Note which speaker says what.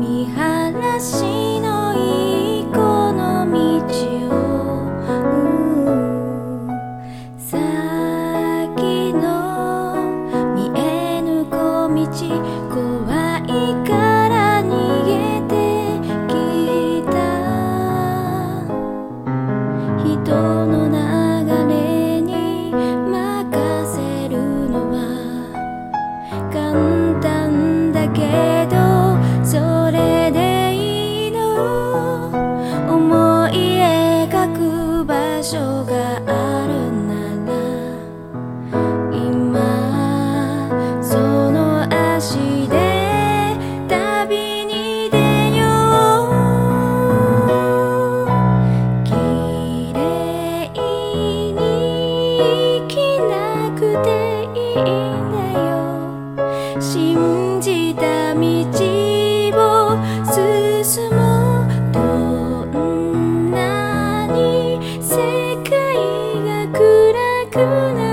Speaker 1: 見晴らしのいいこの道を、先の見えぬ小道、怖いから逃げてきた。人の流れに任せるのは簡単だけど、それでいいの。思い描く場所があるなら、今その足で旅に出よう。綺麗に生きなくていいんだよ。信じた道を進もう。どんなに世界が暗くな